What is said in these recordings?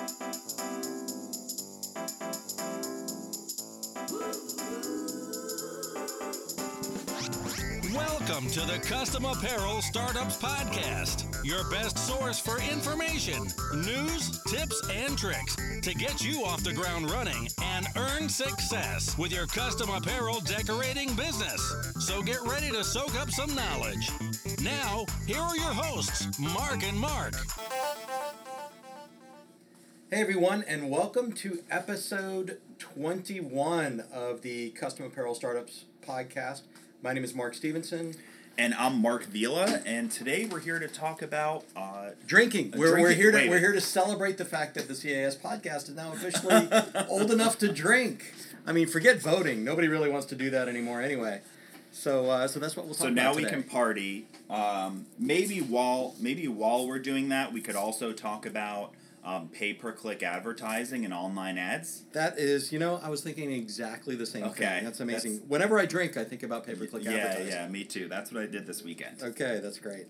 Welcome to the Custom Apparel Startups Podcast, your best source for information, news, tips, and tricks to get you off the ground running and earn success with your custom apparel decorating business. So get ready to soak up some knowledge. Now, here are your hosts, Mark and Mark. Hey everyone, and welcome to episode 21 of the Custom Apparel Startups Podcast. My name is Mark Stevenson. And I'm Mark Vila, and today we're here to talk about drinking. We're here to celebrate the fact that the CAS podcast is now officially old enough to drink. I mean, forget voting. Nobody really wants to do that anymore anyway. So that's what we'll talk about today. So now we can party. Maybe while we're doing that, we could also talk about pay-per-click advertising and online ads. That is, I was thinking exactly the same thing. That's amazing. Whenever I drink, I think about pay-per-click advertising. Yeah, me too. That's what I did this weekend. Okay, that's great.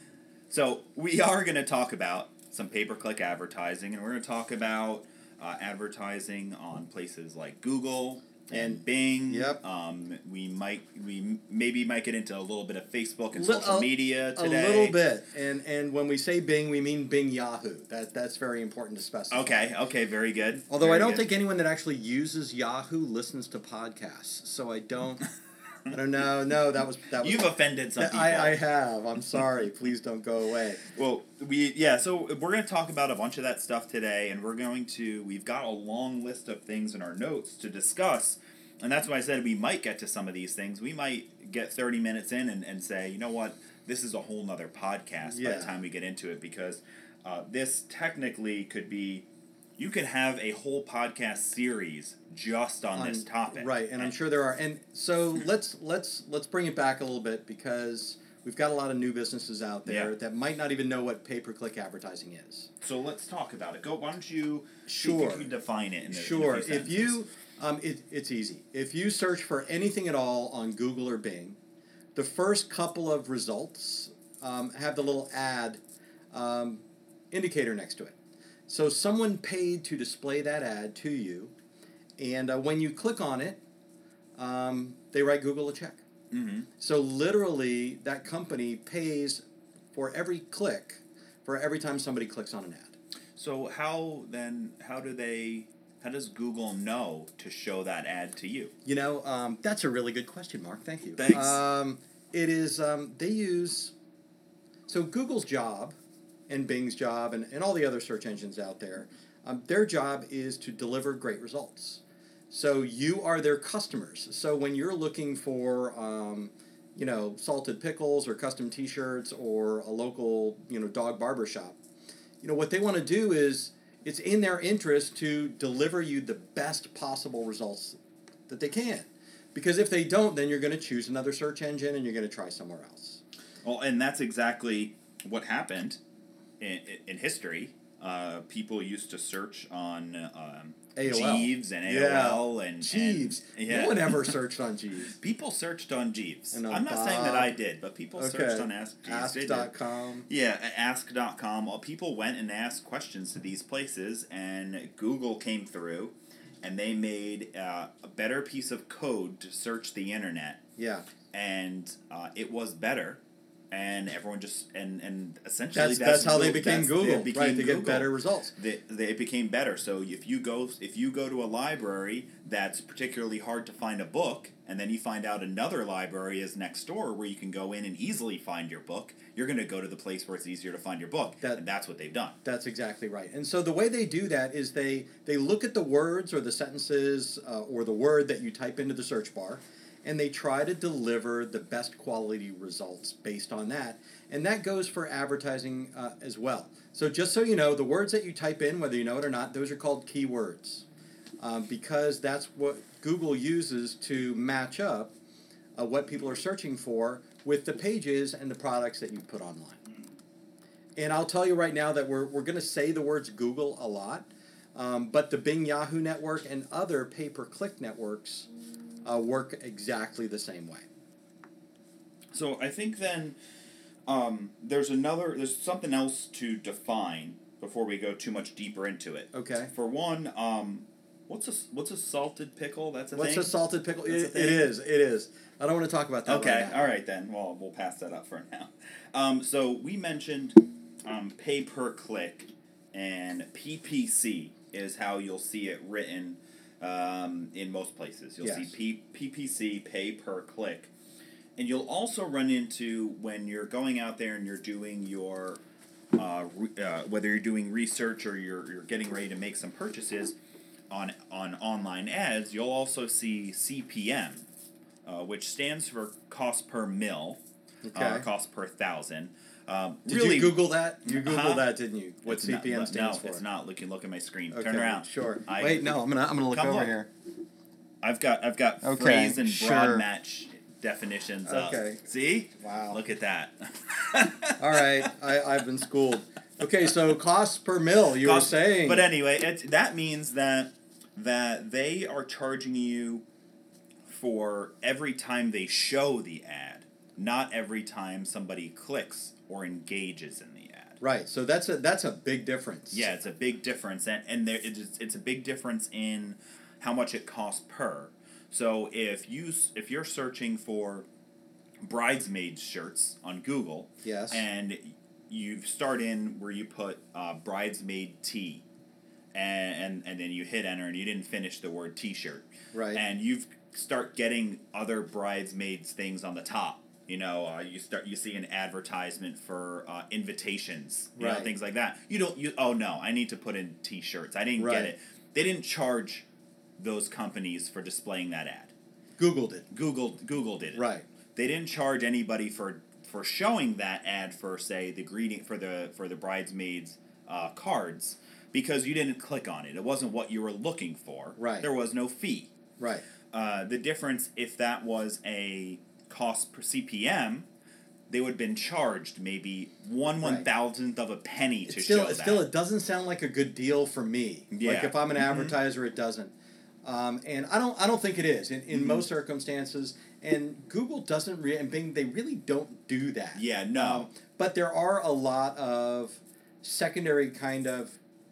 So we are going to talk about some pay-per-click advertising, and we're going to talk about advertising on places like Google and Bing. Yep. We maybe might get into a little bit of Facebook and social media today. A little bit. And when we say Bing, we mean Bing Yahoo. That's very important to specify. Okay, very good. Although I don't think anyone that actually uses Yahoo listens to podcasts. So I don't know. No, that was You've offended some people. I have. I'm sorry. Please don't go away. Well, so we're going to talk about a bunch of that stuff today, and we've got a long list of things in our notes to discuss, and that's why I said we might get to some of these things. We might get 30 minutes in and say, you know what, this is a whole nother podcast by the time we get into it, because this technically could be, you could have a whole podcast series just on this topic. Right, and I'm sure there are. And so let's bring it back a little bit, because we've got a lot of new businesses out there that might not even know what pay-per-click advertising is. So let's talk about it. Why don't you define it in a few sentences. If you it's easy. If you search for anything at all on Google or Bing, the first couple of results have the little ad indicator next to it. So someone paid to display that ad to you, and when you click on it, they write Google a check. Mm-hmm. So literally, that company pays for every click, for every time somebody clicks on an ad. So how does Google know to show that ad to you? That's a really good question, Mark. Thank you. Thanks. It is, they use, so Google's job and Bing's job and all the other search engines out there, their job is to deliver great results. So you are their customers. So when you're looking for, salted pickles or custom T-shirts or a local, dog barber shop, what they want to do is, it's in their interest to deliver you the best possible results that they can. Because if they don't, then you're going to choose another search engine and you're going to try somewhere else. Well, and that's exactly what happened in history. People used to search on Jeeves and AOL and Jeeves. No one ever searched on Jeeves. People searched on Jeeves. I'm not saying that I did, but people searched on Ask Jeeves. Ask.com. Yeah, Ask.com. People went and asked questions to these places, and Google came through, and they made a better piece of code to search the internet. Yeah. And it was better. And everyone just and essentially that's how they became Google, right? To get better results. They became better. So if you go to a library that's particularly hard to find a book, and then you find out another library is next door where you can go in and easily find your book, you're going to go to the place where it's easier to find your book, and that's what they've done. That's exactly right. And so the way they do that is they look at the words or the sentences or the word that you type into the search bar, and they try to deliver the best quality results based on that. And that goes for advertising as well. So just so you know, the words that you type in, whether you know it or not, those are called keywords. Because that's what Google uses to match up what people are searching for with the pages and the products that you put online. And I'll tell you right now that we're going to say the words Google a lot, but the Bing Yahoo network and other pay-per-click networks work exactly the same way. So I think then there's something else to define before we go too much deeper into it. Okay. For one, what's a salted pickle? That's a What's thing? a salted pickle? That's a It thing? is. It is. I don't want to talk about that. Okay, right now. all right then. Well, we'll pass that up for now. So we mentioned pay per click, and PPC is how you'll see it written in most places. You'll see PPC, pay per click. And you'll also run into, when you're going out there and you're doing your, whether you're doing research or you're getting ready to make some purchases on online ads, you'll also see CPM, which stands for cost per mil, cost per thousand. Did you Google that? You Googled that, didn't you? What It's CPM not, stands for? No, it's not. Look at my screen. Okay, Turn around. Sure. Wait, no, I'm gonna look over here. I've got Okay, phrase and broad sure. match definitions Okay. up. See? Wow. Look at that. All right, I've been schooled. Okay, so cost per mil, you were saying. But anyway, that means that they are charging you for every time they show the ad, not every time somebody clicks or engages in the ad. Right, so that's a big difference. Yeah, it's a big difference, and it's a big difference in how much it costs per. So if you're searching for bridesmaid shirts on Google, Yes. and you start in where you put bridesmaid tee, and then you hit enter and you didn't finish the word t-shirt, Right. and you start getting other bridesmaids things on the top. You see an advertisement for invitations, you know, Right. things like that. Oh no, I need to put in t-shirts. I didn't get Right. it. They didn't charge those companies for displaying that ad. Googled it. Google did it. Right. They didn't charge anybody for showing that ad for, say, the greeting for the bridesmaids cards, because you didn't click on it. It wasn't what you were looking for. Right. There was no fee. Right. The difference, if that was a cost per CPM, they would have been charged maybe Right. 1/1000th of a penny to Still, show that. still, it doesn't sound like a good deal for me. Yeah. Like if I'm an advertiser, it doesn't. And I don't think it is in most circumstances. And Google doesn't and Bing, they really don't do that. Yeah, no. But there are a lot of secondary kind of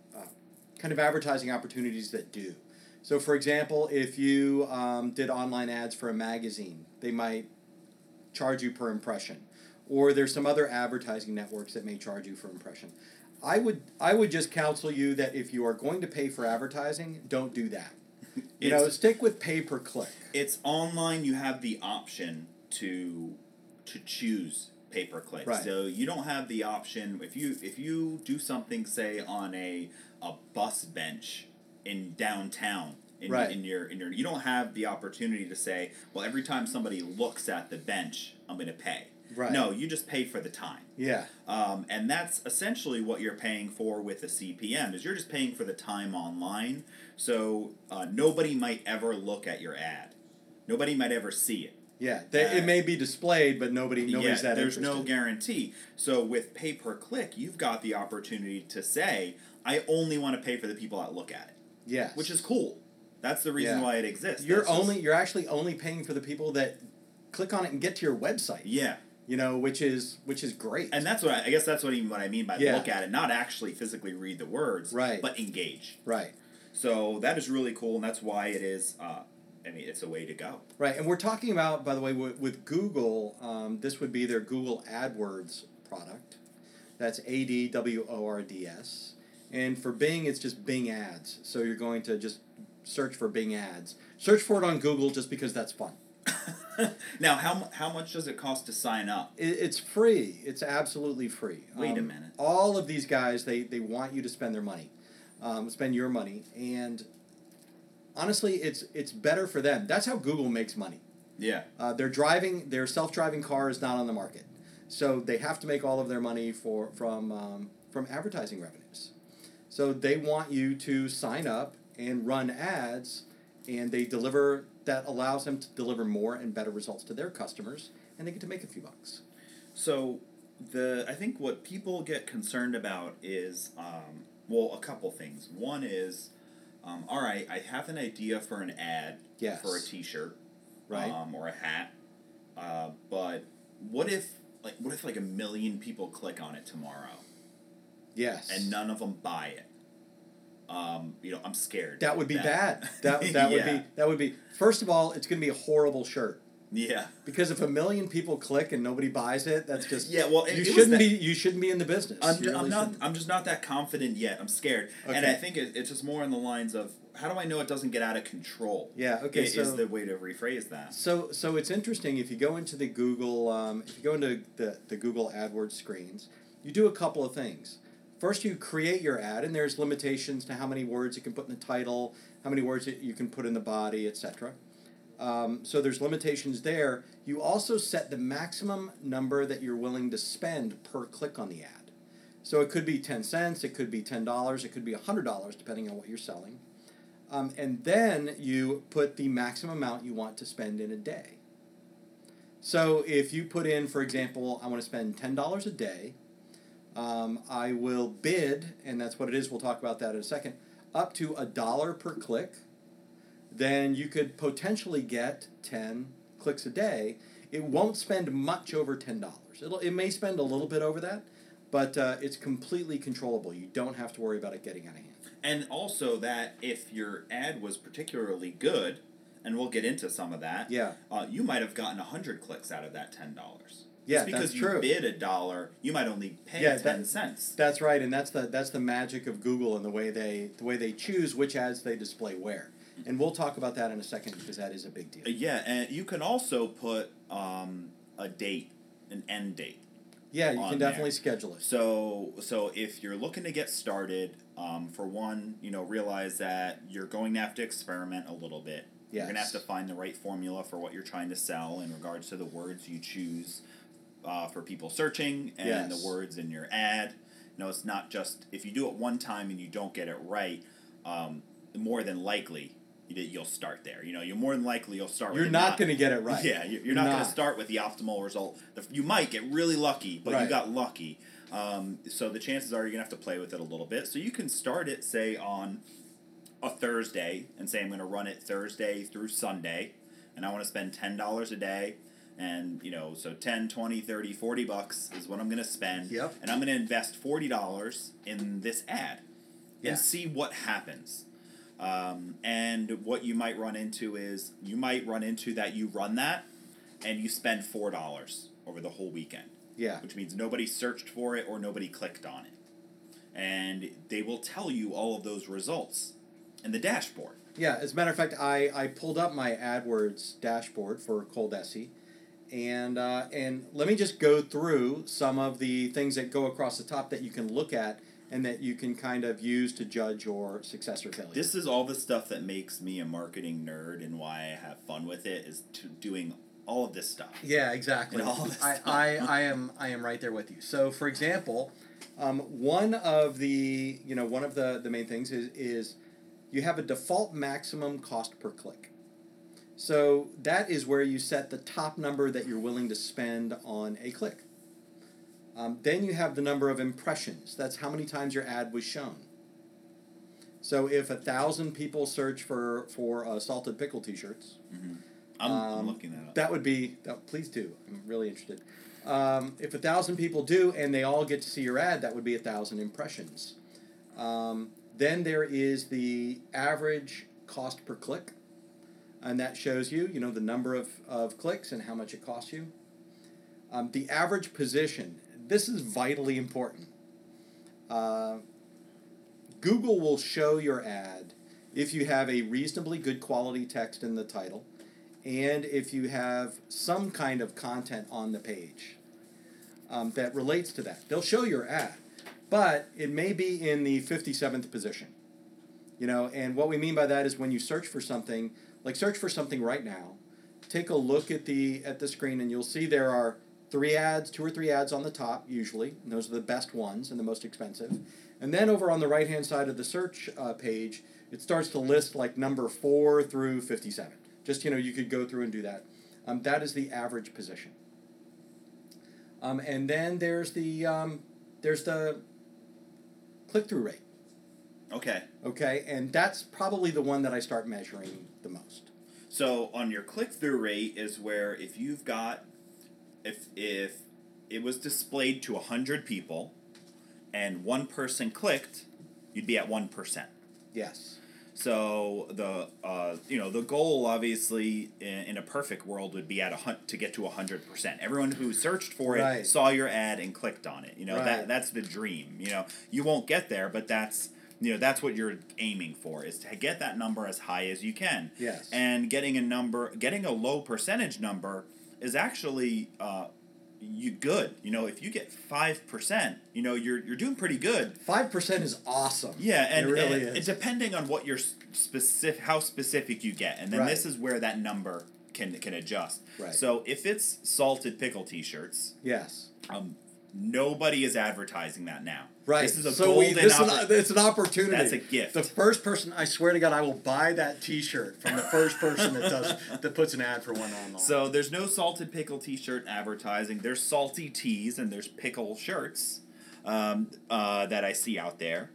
advertising opportunities that do. So, for example, if you did online ads for a magazine, they might charge you per impression, or there's some other advertising networks that may charge you for impression. I would just counsel you that if you are going to pay for advertising, don't do that. Stick with pay per click. It's online. You have the option to choose pay per click. Right. So you don't have the option if you do something, say, on a bus bench in downtown. Right. In your you don't have the opportunity to say, well, every time somebody looks at the bench, I'm going to pay. Right. No, you just pay for the time. Yeah. And that's essentially what you're paying for with the CPM, is you're just paying for the time online. So nobody might ever look at your ad. Nobody might ever see it. Yeah. It may be displayed, but nobody's that there's interested. no guarantee. So with pay per click, you've got the opportunity to say, I only want to pay for the people that look at it. Yes. Which is cool. That's the reason why it exists. You're actually only paying for the people that click on it and get to your website. Yeah. Which is great. And that's what I guess that's what I mean by look at it, not actually physically read the words, right, but engage. Right. So that is really cool, and that's why it is. It's a way to go. Right, and we're talking about, by the way, with Google. This would be their Google AdWords product. That's AdWords, and for Bing, it's just Bing Ads. So you're going to just search for Bing Ads. Search for it on Google just because that's fun. Now, how much does it cost to sign up? It's free. It's absolutely free. Wait a minute. All of these guys, they want you to spend their money, spend your money, and honestly, it's better for them. That's how Google makes money. Yeah. Their self-driving car is not on the market, so they have to make all of their money from advertising revenues. So they want you to sign up and run ads, and that allows them to deliver more and better results to their customers, and they get to make a few bucks. So I think what people get concerned about is a couple things. One is, all right, I have an idea for an ad for a T-shirt, right, or a hat, but what if 1 million people click on it tomorrow? Yes. and none of them buy it. I'm scared. That would be bad. That Yeah. would be. First of all, it's going to be a horrible shirt. Yeah. Because if 1 million people click and nobody buys it, that's just you shouldn't be in the business. I'm just not that confident yet. I'm scared, Okay. and I think it's just more in the lines of how do I know it doesn't get out of control? Yeah. Okay. Is the way to rephrase that. So it's interesting if you go into the Google the Google AdWords screens, you do a couple of things. First, you create your ad, and there's limitations to how many words you can put in the title, how many words you can put in the body, etc. So there's limitations there. You also set the maximum number that you're willing to spend per click on the ad. So it could be 10 cents, it could be $10, it could be $100, depending on what you're selling. And then you put the maximum amount you want to spend in a day. So if you put in, for example, I want to spend $10 a day, I will bid, and that's what it is, we'll talk about that in a second, up to $1 per click. Then you could potentially get 10 clicks a day. It won't spend much over $10. It may spend a little bit over that, but it's completely controllable. You don't have to worry about it getting out of hand. And also that if your ad was particularly good, and we'll get into some of that, Yeah. You might have gotten 100 clicks out of that $10. Yeah, Just because that's you true. bid $1, you might only pay 10 cents. That's right, and that's the magic of Google and the way they choose which ads they display where. And we'll talk about that in a second because that is a big deal. Yeah, and you can also put a date, an end date. Yeah, you can definitely schedule it. So if you're looking to get started, for one, realize that you're going to have to experiment a little bit. Yes. You're going to have to find the right formula for what you're trying to sell in regards to the words you choose for people searching and Yes. the words in your ad. It's not just, if you do it one time and you don't get it right, more than likely you'll start there. You're more than likely you'll start with You're not going to get it right. Yeah, you're not going to start with the optimal result. You might get really lucky, but you Right. got lucky. So the chances are you're going to have to play with it a little bit. So you can start it, say, on a Thursday and say I'm going to run it Thursday through Sunday, and I want to spend $10 a day. And, so 10, 20, 30, $40 is what I'm going to spend. Yep. And I'm going to invest $40 in this ad Yeah. and see what happens. And what you might run into is you run that and you spend $4 over the whole weekend. Yeah. Which means nobody searched for it or nobody clicked on it. And they will tell you all of those results in the dashboard. Yeah, as a matter of fact, I pulled up my AdWords dashboard for Cold Essie, and let me just go through some of the things that go across the top that you can look at and that you can kind of use to judge your success or failure. This is all the stuff that makes me a marketing nerd and why I have fun with it is doing all of this stuff. Yeah, exactly. And all this stuff. I am right there with you. So, for example, one of the main things is you have a default maximum cost per click. So that is where you set the top number that you're willing to spend on a click. Then you have the number of impressions. That's how many times your ad was shown. So if 1,000 people search for salted pickle T-shirts, I'm looking that up. that would be. Please do. I'm really interested. If 1,000 people do and they all get to see your ad, that would be 1,000 impressions. Then there is the average cost per click, and that shows you, the number of clicks and how much it costs you. The average position. This is vitally important. Google will show your ad if you have a reasonably good quality text in the title and if you have some kind of content on the page that relates to that. They'll show your ad, but it may be in the 57th position. And what we mean by that is when you search for something, like search for something right now, take a look at the screen and you'll see there are 2 or 3 ads on the top usually, and those are the best ones and the most expensive. And then over on the right-hand side of the search page, it starts to list like number 4 through 57. Just, you could go through and do that. That is the average position. And then there's the click-through rate. Okay. Okay, and that's probably the one that I start measuring the most. So on your click-through rate is where if it was displayed to 100 people and one person clicked, you'd be at 1%. Yes. So the goal obviously in a perfect world would be to get to 100%. Everyone who searched for it saw your ad and clicked on it. That's the dream. You won't get there, but that's what you're aiming for, is to get that number as high as you can. Yes. And getting a low percentage number is actually good. If you get 5%, you're doing pretty good. 5% is awesome. Yeah, and it really and is. depending on what your how specific you get, and then this is where that number can adjust. Right. So if it's salted pickle T-shirts, yes. Nobody is advertising that now. Right. This is a it's an opportunity. That's a gift. The first person, I swear to God, I will buy that T-shirt from the first person that puts an ad for one online. So there's no salted pickle T-shirt advertising. There's salty tees and there's pickle shirts that I see out there.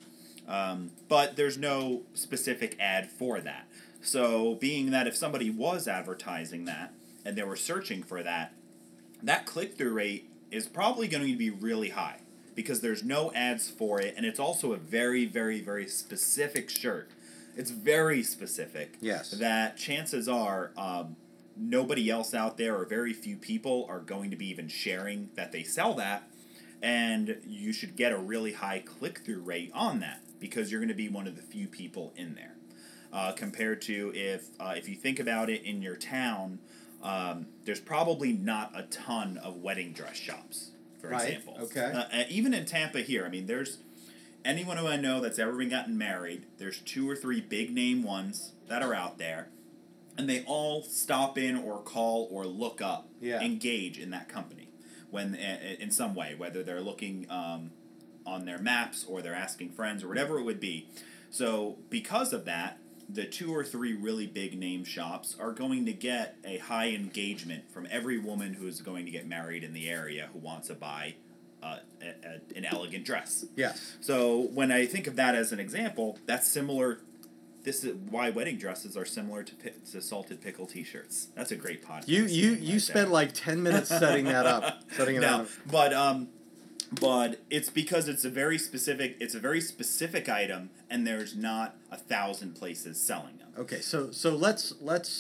But there's no specific ad for that. So being that if somebody was advertising that and they were searching for that click-through rate is probably going to be really high because there's no ads for it, and it's also a very, very, very specific shirt. It's very specific. Yes. That chances are nobody else out there or very few people are going to be even sharing that they sell that, and you should get a really high click-through rate on that because you're going to be one of the few people in there. Compared to if you think about it in your town, there's probably not a ton of wedding dress shops, for example. Okay. Even in Tampa here, there's anyone who I know that's ever gotten married, there's 2 or 3 big name ones that are out there, and they all stop in or call or look up, engage in that company when in some way, whether they're looking on their maps or they're asking friends or whatever it would be. So because of that, the 2 or 3 really big name shops are going to get a high engagement from every woman who is going to get married in the area who wants to buy an elegant dress. Yes. So when I think of that as an example, that's similar. This is why wedding dresses are similar to salted pickle T-shirts. That's a great podcast. You spent like 10 minutes setting that up. But it's because it's a very specific item, and there's not 1,000 places selling them. Okay, so let's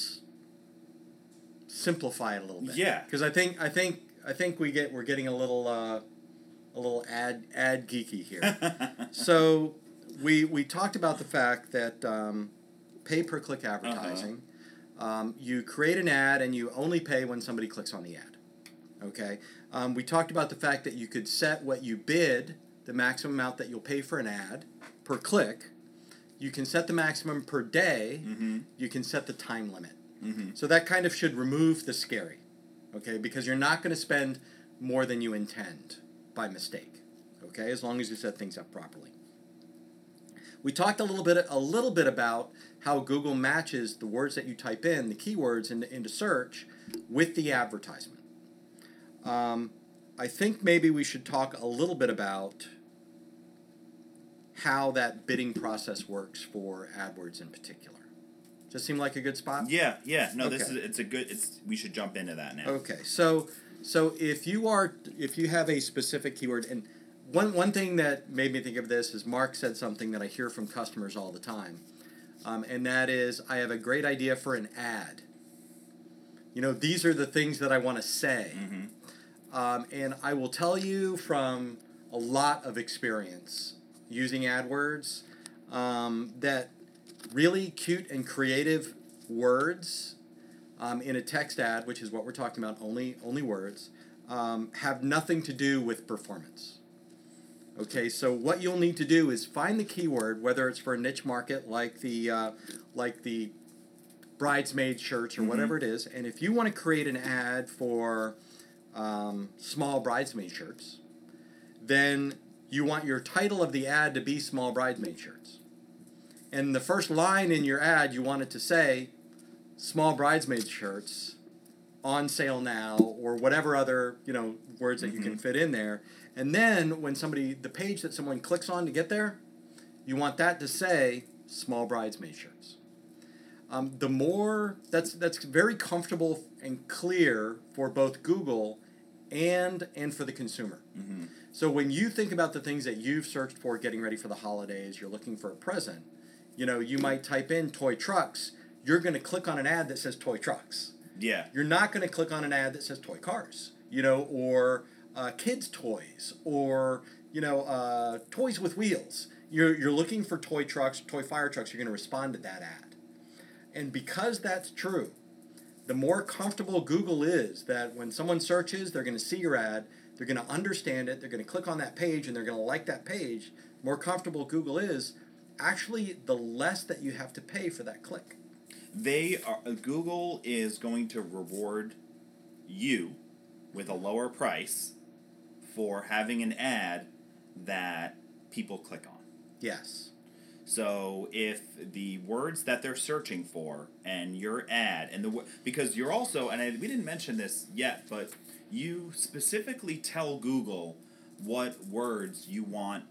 simplify it a little bit. Yeah. Because I think we're getting a little ad geeky here. So we talked about the fact that pay per click advertising. You create an ad and you only pay when somebody clicks on the ad. Okay. We talked about the fact that you could set what you bid, the maximum amount that you'll pay for an ad per click. You can set the maximum per day. Mm-hmm. You can set the time limit. Mm-hmm. So that kind of should remove the scary, okay? Because you're not going to spend more than you intend by mistake, okay? As long as you set things up properly. We talked a little bit about how Google matches the words that you type in, the keywords into search, with the advertisement. I think maybe we should talk a little bit about how that bidding process works for AdWords in particular. Does that seem like a good spot? Yeah. No, okay. We should jump into that now. Okay. So if you have a specific keyword, and one thing that made me think of this is Mark said something that I hear from customers all the time, and that is, I have a great idea for an ad. These are the things that I want to say. Mm-hmm. And I will tell you from a lot of experience using AdWords that really cute and creative words in a text ad, which is what we're talking about, only words, have nothing to do with performance. Okay, so what you'll need to do is find the keyword, whether it's for a niche market like the bridesmaid shirts or mm-hmm. whatever it is, and if you want to create an ad for small bridesmaid shirts, then you want your title of the ad to be small bridesmaid shirts. And the first line in your ad, you want it to say small bridesmaid shirts on sale now, or whatever other, words that mm-hmm. you can fit in there. And then when the page that someone clicks on to get there, you want that to say small bridesmaid shirts. That's very comfortable and clear for both Google and for the consumer. Mm-hmm. So when you think about the things that you've searched for getting ready for the holidays, you're looking for a present, you might type in toy trucks. You're going to click on an ad that says toy trucks. Yeah. You're not going to click on an ad that says toy cars, or kids' toys, or, toys with wheels. You're looking for toy trucks, toy fire trucks. You're going to respond to that ad. And because that's true, the more comfortable Google is that when someone searches, they're going to see your ad, they're going to understand it, they're going to click on that page, and they're going to like that page. The more comfortable Google is, actually, the less that you have to pay for that click. Google is going to reward you with a lower price for having an ad that people click on. Yes. So if the words that they're searching for and your ad because you're also, we didn't mention this yet, but you specifically tell Google what words you want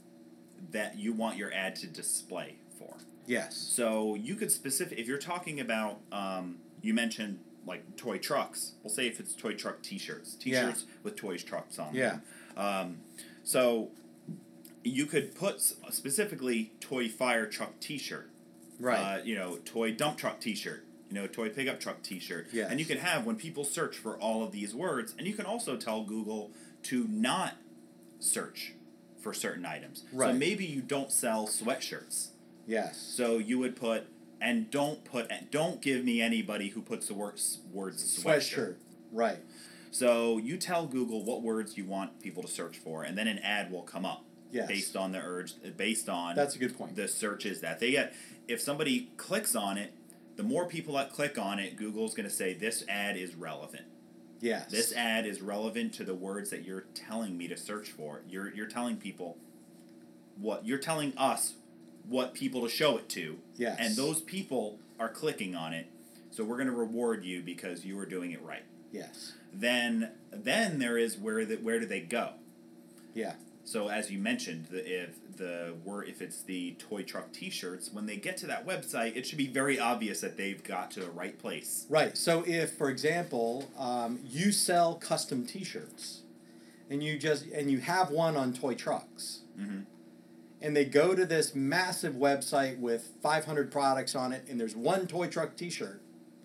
your ad to display for. Yes. So you could if you're talking about, you mentioned like toy trucks. We'll say if it's toy truck T-shirts with toys trucks on them. Yeah. So you could put specifically toy fire truck T-shirt. Right. Toy dump truck T-shirt. Toy pickup truck T-shirt. Yes. And you can have when people search for all of these words, and you can also tell Google to not search for certain items. Right. So maybe you don't sell sweatshirts. Yes. So you would put, and don't give me anybody who puts the words sweatshirt. Right. So you tell Google what words you want people to search for, and then an ad will come up. Yes. Based on that's a good point. The searches that they get. If somebody clicks on it, the more people that click on it, Google's going to say this ad is relevant. Yes. This ad is relevant to the words that you're telling me to search for. You're telling people you're telling us what people to show it to. Yes. And those people are clicking on it. So we're going to reward you because you were doing it right. Yes. Then there is where do they go? Yeah. So as you mentioned, if it's the toy truck T-shirts, when they get to that website, it should be very obvious that they've got to the right place. Right. So if, for example, you sell custom T-shirts, and you have one on toy trucks, mm-hmm. and they go to this massive website with 500 products on it, and there's one toy truck T-shirt,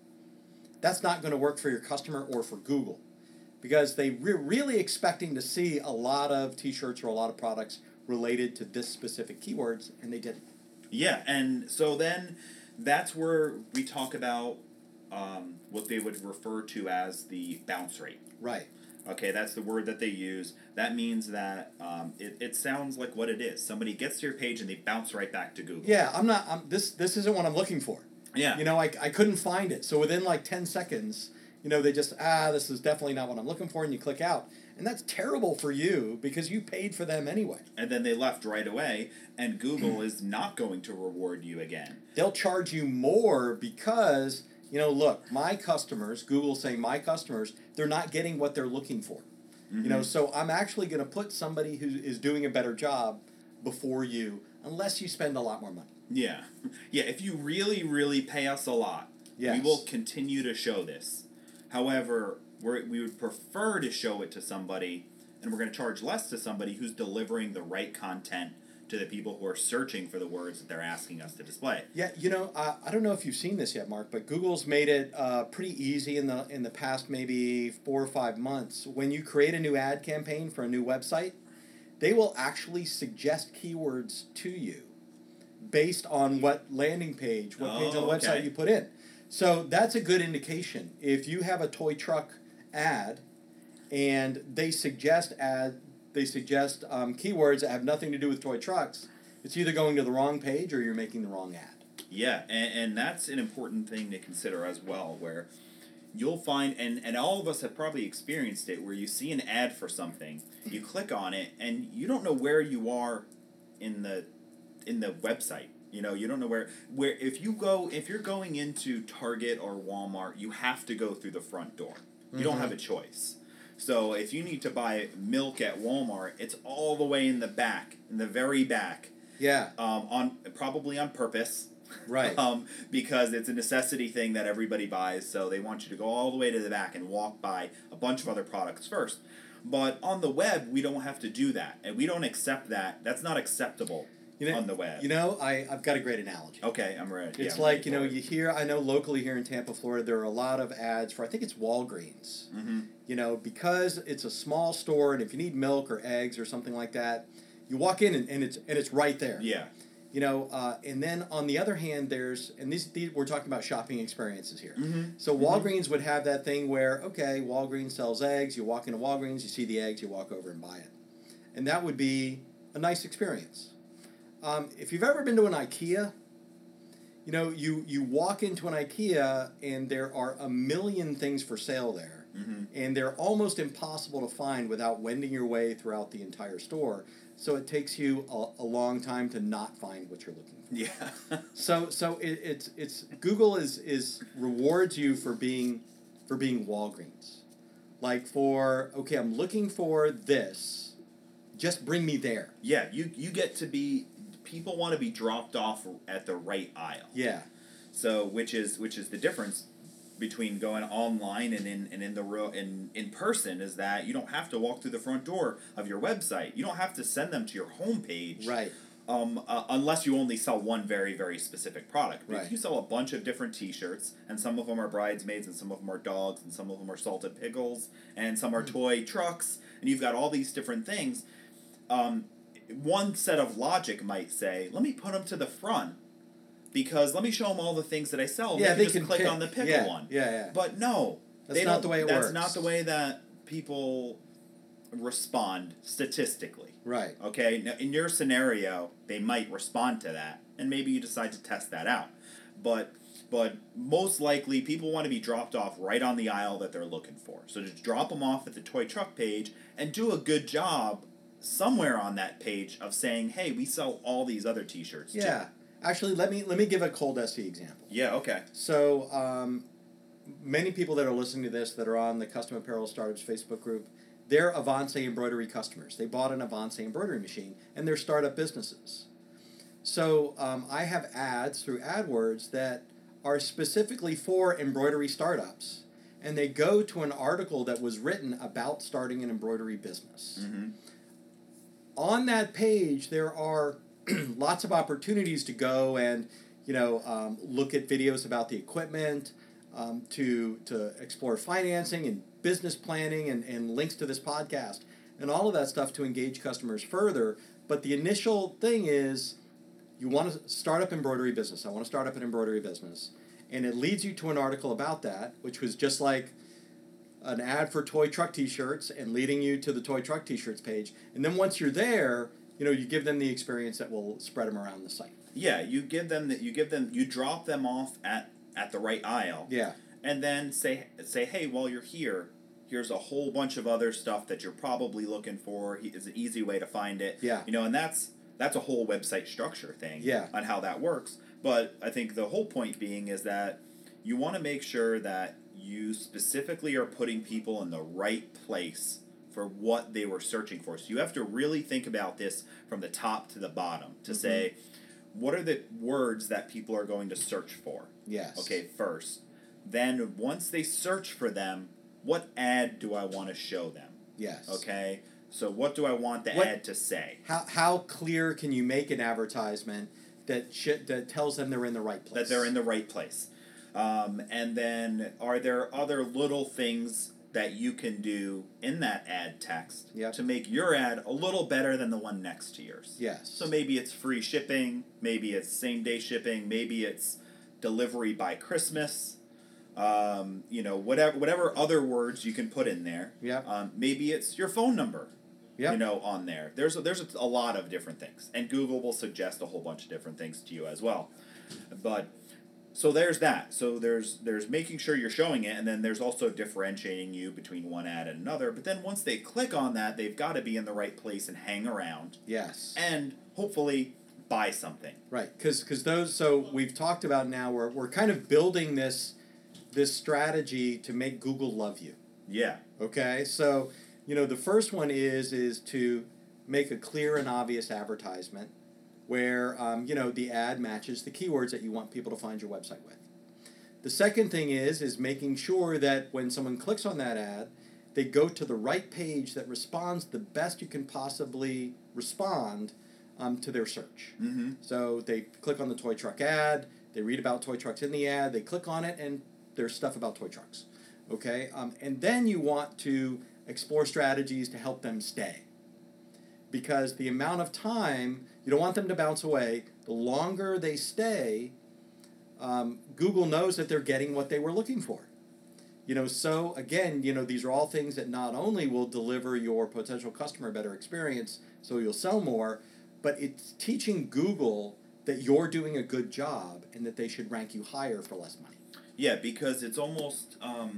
that's not going to work for your customer or for Google. Because they're really expecting to see a lot of T-shirts or a lot of products related to this specific keywords, and they didn't. Yeah, and so then that's where we talk about what they would refer to as the bounce rate. Right. Okay, that's the word that they use. That means that it sounds like what it is. Somebody gets to your page and they bounce right back to Google. Yeah, this isn't what I'm looking for. Yeah. I couldn't find it. So within like 10 seconds... they just, this is definitely not what I'm looking for, and you click out. And that's terrible for you because you paid for them anyway. And then they left right away, and Google is not going to reward you again. They'll charge you more because, look, my customers, Google's saying my customers, they're not getting what they're looking for. Mm-hmm. So I'm actually going to put somebody who is doing a better job before you, unless you spend a lot more money. Yeah. Yeah, if you really, really pay us a lot, yes. we will continue to show this. However, we would prefer to show it to somebody, and we're going to charge less to somebody who's delivering the right content to the people who are searching for the words that they're asking us to display. Yeah, I don't know if you've seen this yet, Mark, but Google's made it pretty easy in the past maybe 4 or 5 months. When you create a new ad campaign for a new website, they will actually suggest keywords to you based on what landing page, what page on the website you put in. So that's a good indication. If you have a toy truck ad and they suggest keywords that have nothing to do with toy trucks, it's either going to the wrong page or you're making the wrong ad. Yeah, and that's an important thing to consider as well, where you'll find, and all of us have probably experienced it, where you see an ad for something, you click on it, and you don't know where you are in the website. You don't know where if you're going into Target or Walmart, you have to go through the front door. You don't have a choice. So if you need to buy milk at Walmart, it's all the way in the back, in the very back. Yeah. Probably on purpose. Right. Because it's a necessity thing that everybody buys, so they want you to go all the way to the back and walk by a bunch of other products first. But on the web, we don't have to do that, and we don't accept that. That's not acceptable on the web. I've got a great analogy. Okay, I'm ready. It's like, you hear, I know locally here in Tampa, Florida, there are a lot of ads for, I think it's Walgreens. Mm-hmm. Because it's a small store, and if you need milk or eggs or something like that, you walk in and it's right there. Yeah. And then on the other hand, there's, and these we're talking about shopping experiences here. Mm-hmm. So Walgreens would have that thing where, okay, Walgreens sells eggs, you walk into Walgreens, you see the eggs, you walk over and buy it. And that would be a nice experience. If you've ever been to an IKEA, you walk into an IKEA and there are a million things for sale there. Mm-hmm. And they're almost impossible to find without wending your way throughout the entire store. So it takes you a long time to not find what you're looking for. Yeah. So it's Google is rewards you for being Walgreens. Like I'm looking for this, just bring me there. Yeah, you get to be, people want to be dropped off at the right aisle. Yeah. So which is the difference between going online and in person, is that you don't have to walk through the front door of your website. You don't have to send them to your homepage. Right. Unless you only sell one very, very specific product. But right. If you sell a bunch of different T-shirts, and some of them are bridesmaids, and some of them are dogs, and some of them are salted pickles, and some are toy trucks, and you've got all these different things, one set of logic might say, let me put them to the front, because let me show them all the things that I sell. Yeah, they can just click on the pickle one. Yeah. But no. That's not the way it works. That's not the way that people respond statistically. Right. Okay? Now, in your scenario, they might respond to that, and maybe you decide to test that out. But most likely, people want to be dropped off right on the aisle that they're looking for. So just drop them off at the toy truck page and do a good job somewhere on that page of saying, hey, we sell all these other T-shirts too. Actually, let me give a cold SE example. Yeah, okay. So many people that are listening to this that are on the Custom Apparel Startups Facebook group, they're Avance embroidery customers. They bought an Avance embroidery machine, and they're startup businesses. So I have ads through AdWords that are specifically for embroidery startups, and they go to an article that was written about starting an embroidery business. Mm-hmm. On that page, there are lots of opportunities to go and look at videos about the equipment, to explore financing and business planning and links to this podcast and all of that stuff to engage customers further. But the initial thing is you want to start up embroidery business. I want to start up an embroidery business. And it leads you to an article about that, which was just like an ad for toy truck T-shirts and leading you to the toy truck T-shirts page. And then once you're there, you give them the experience that will spread them around the site. Yeah, you drop them off at the right aisle. Yeah. And then say, hey, while you're here, here's a whole bunch of other stuff that you're probably looking for. It's an easy way to find it. Yeah. And that's a whole website structure thing. Yeah. On how that works. But I think the whole point being is that you want to make sure that you specifically are putting people in the right place for what they were searching for. So you have to really think about this from the top to the bottom to say, what are the words that people are going to search for? Yes. Okay, first. Then once they search for them, what ad do I want to show them? Yes. Okay? So what do I want the ad to say? How clear can you make an advertisement that tells them they're in the right place? That they're in the right place. And then are there other little things that you can do in that ad text to make your ad a little better than the one next to yours? Yes. So maybe it's free shipping, maybe it's same-day shipping, maybe it's delivery by Christmas, whatever other words you can put in there. Yeah. Maybe it's your phone number. Yep. On there. There's a lot of different things. And Google will suggest a whole bunch of different things to you as well. But so there's that. So there's making sure you're showing it, and then there's also differentiating you between one ad and another. But then once they click on that, they've got to be in the right place and hang around. Yes. And hopefully buy something. Right. Because those, so we've talked about now, we're kind of building this strategy to make Google love you. Yeah. Okay? So the first one is to make a clear and obvious advertisement where, the ad matches the keywords that you want people to find your website with. The second thing is making sure that when someone clicks on that ad, they go to the right page that responds the best you can possibly respond to their search. Mm-hmm. So they click on the toy truck ad, they read about toy trucks in the ad, they click on it, and there's stuff about toy trucks. Okay? And then you want to explore strategies to help them stay. Because the amount of time, you don't want them to bounce away. The longer they stay, Google knows that they're getting what they were looking for. So again, these are all things that not only will deliver your potential customer a better experience, so you'll sell more, but it's teaching Google that you're doing a good job and that they should rank you higher for less money. Yeah, because it's almost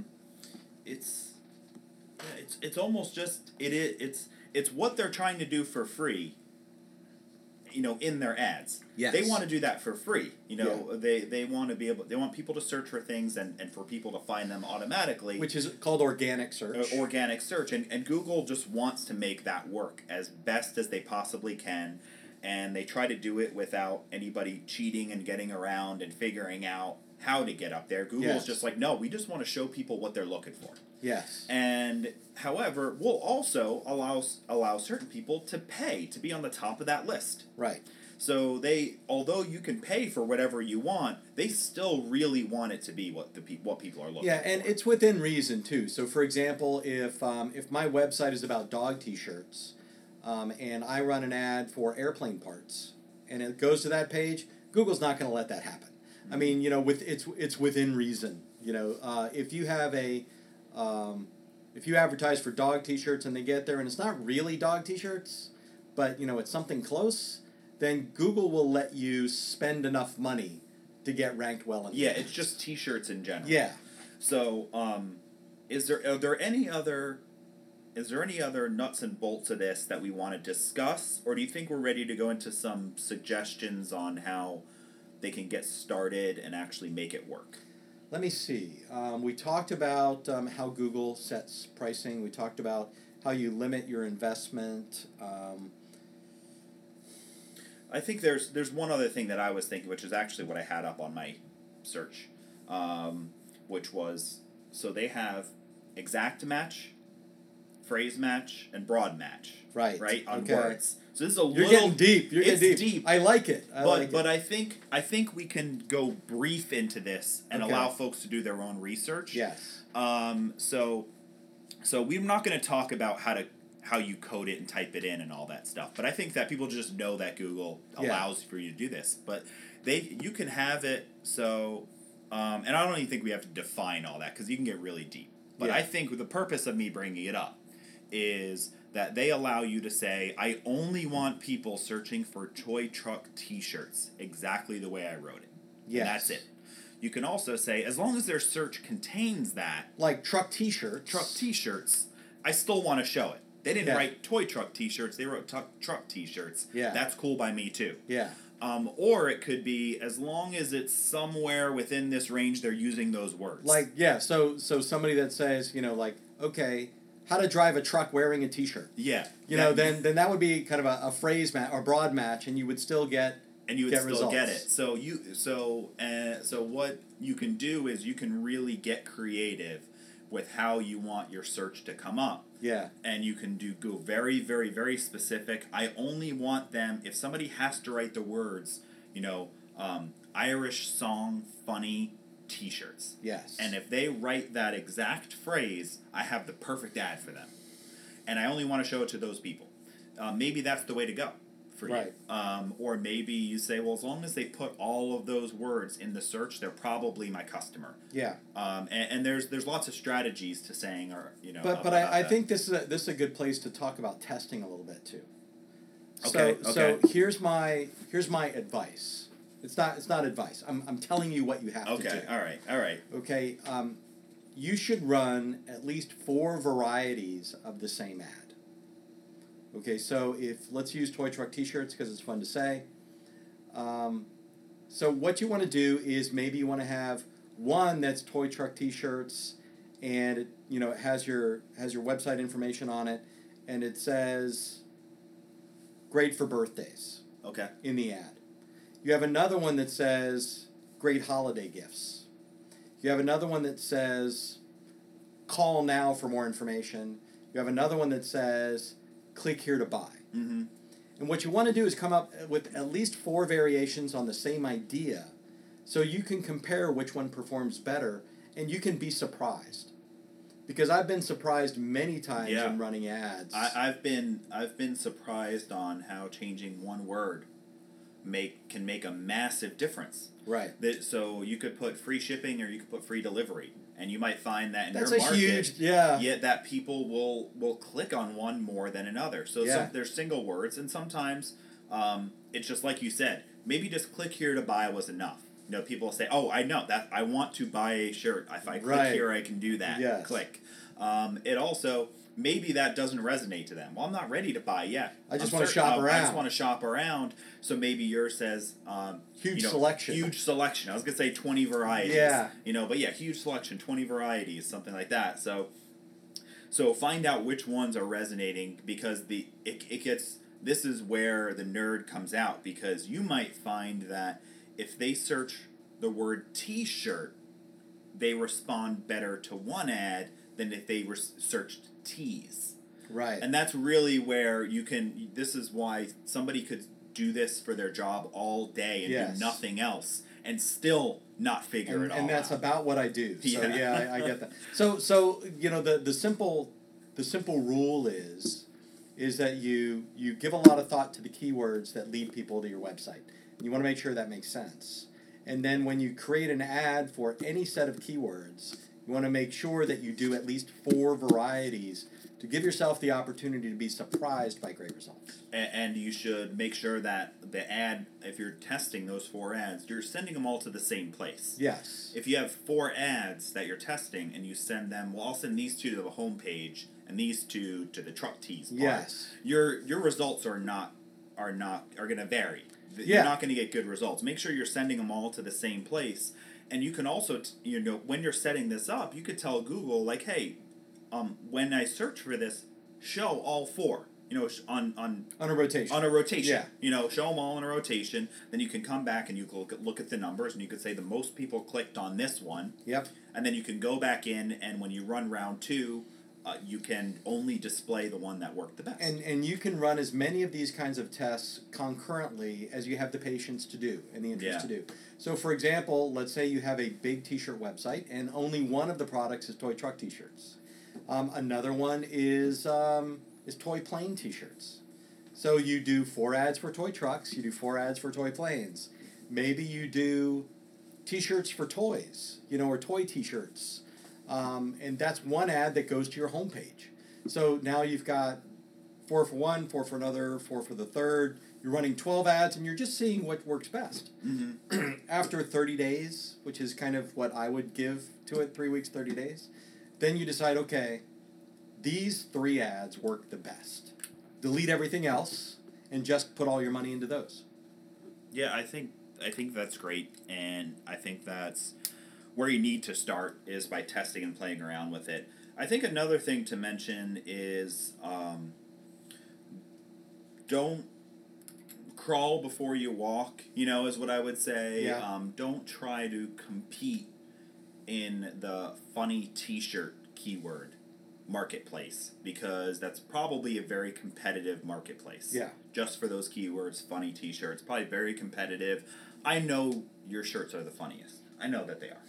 it's almost just it's what they're trying to do for free. In their ads. Yes. They want to do that for free. Yeah. They want to be able. They want people to search for things and for people to find them automatically. Which is called organic search. Organic search, and Google just wants to make that work as best as they possibly can, and they try to do it without anybody cheating and getting around and figuring out how to get up there. Google's just like, no, we just want to show people what they're looking for. Yes. And however, we'll also allow certain people to pay to be on the top of that list. Right. So although you can pay for whatever you want, they still really want it to be what people are looking for. Yeah, and it's within reason too. So for example, if my website is about dog T-shirts, and I run an ad for airplane parts, and it goes to that page, Google's not going to let that happen. I mean, it's within reason. If you have if you advertise for dog T-shirts and they get there and it's not really dog T-shirts, but it's something close, then Google will let you spend enough money to get ranked well. It's just T-shirts in general. Yeah. So, is there any other nuts and bolts of this that we want to discuss, or do you think we're ready to go into some suggestions on how they can get started and actually make it work? Let me see. We talked about how Google sets pricing. We talked about how you limit your investment. I think there's one other thing that I was thinking, which is actually what I had up on my search, which was, so they have exact match, phrase match, and broad match. Right. On okay. words. So this is You're getting deep. You're getting deep. I like it. But I think we can go brief into this and allow folks to do their own research. Yes. So we're not going to talk about how you code it and type it in and all that stuff. But I think that people just know that Google allows for you to do this. But you can have it so, and I don't even think we have to define all that because you can get really deep. But I think the purpose of me bringing it up is that they allow you to say, I only want people searching for toy truck T-shirts exactly the way I wrote it. Yes. And that's it. You can also say, as long as their search contains that, like truck T-shirts, I still want to show it. They didn't write toy truck T-shirts, they wrote truck T-shirts. Yeah. That's cool by me too. Yeah. Or it could be, as long as it's somewhere within this range, they're using those words. So somebody that says, okay, how to drive a truck wearing a T-shirt. Yeah. Then that would be kind of a phrase match or broad match, and you would still get results. Get it. So what you can do is you can really get creative with how you want your search to come up. Yeah. And you can go very, very, very specific. I only want them, if somebody has to write the words, Irish song funny T-shirts. Yes. And if they write that exact phrase, I have the perfect ad for them. And I only want to show it to those people. Maybe that's the way to go for you. Or maybe you say, well, as long as they put all of those words in the search, they're probably my customer. Yeah. And there's lots of strategies to saying, But I think this is a good place to talk about testing a little bit too. Okay. So here's my advice. It's not advice. I'm telling you what you have to do. Okay. All right. Okay. You should run at least 4 varieties of the same ad. Okay, so let's use toy truck T-shirts because it's fun to say. So what you want to do is maybe you want to have one that's toy truck T-shirts, and it has your website information on it, and it says great for birthdays. Okay. In the ad. You have another one that says great holiday gifts. You have another one that says call now for more information. You have another one that says, click here to buy. Mm-hmm. And what you want to do is come up with at least 4 variations on the same idea so you can compare which one performs better, and you can be surprised. Because I've been surprised many times in running ads. I've been surprised on how changing one word can make a massive difference. Right. So you could put free shipping or you could put free delivery, and you might find that in That's your a market, huge, yeah. yet that people will click on one more than another. So there's single words, and sometimes it's just like you said. Maybe just click here to buy was enough. You know, people say, "Oh, I know that I want to buy a shirt. If I click here, I can do that." Yes. Click. It also maybe that doesn't resonate to them. Well, I'm not ready to buy yet. I just want to shop around. I just want to shop around. So maybe yours says huge selection. Huge selection. I was gonna say 20 varieties. Yeah. But yeah, huge selection, 20 varieties, something like that. So find out which ones are resonating, because it gets. This is where the nerd comes out, because you might find that if they search the word T-shirt, they respond better to one ad than if they searched tees. Right. And that's really where you can. This is why somebody could do this for their job all day and do nothing else and still not figure it all out. And that's about what I do. So I get that. So the simple rule is that you give a lot of thought to the keywords that lead people to your website. You want to make sure that makes sense. And then when you create an ad for any set of keywords, you want to make sure that you do at least 4 varieties to give yourself the opportunity to be surprised by great results. And you should make sure that the ad, if you're testing those 4 ads, you're sending them all to the same place. Yes. If you have 4 ads that you're testing and you send them, well, I'll send these 2 to the home page and these 2 to the truck tees part. Yes. Your results are going to vary. You're not going to get good results. Make sure you're sending them all to the same place. And you can also, when you're setting this up, you could tell Google, like, hey, when I search for this, show all 4. On a rotation. On a rotation. Yeah. Show them all in a rotation. Then you can come back and you can look at the numbers, and you could say the most people clicked on this one. Yep. And then you can go back in, and when you run round 2, you can only display the one that worked the best. And you can run as many of these kinds of tests concurrently as you have the patience to do and the interest to do. So, for example, let's say you have a big T-shirt website, and only one of the products is toy truck T-shirts. Another one is toy plane T-shirts. So you do 4 ads for toy trucks, you do 4 ads for toy planes. Maybe you do T-shirts for toys, or toy T-shirts. And that's one ad that goes to your homepage. So now you've got 4 for one, 4 for another, 4 for the third. You're running 12 ads, and you're just seeing what works best. Mm-hmm. After 30 days, which is kind of what I would give to it, 3 weeks, 30 days, then you decide, okay, these 3 ads work the best. Delete everything else and just put all your money into those. Yeah, I think that's great, and I think that's where you need to start, is by testing and playing around with it. I think another thing to mention is don't crawl before you walk, is what I would say. Yeah. Don't try to compete in the funny T-shirt keyword marketplace, because that's probably a very competitive marketplace. Yeah. Just for those keywords, funny T-shirts, probably very competitive. I know your shirts are the funniest. I know that they are.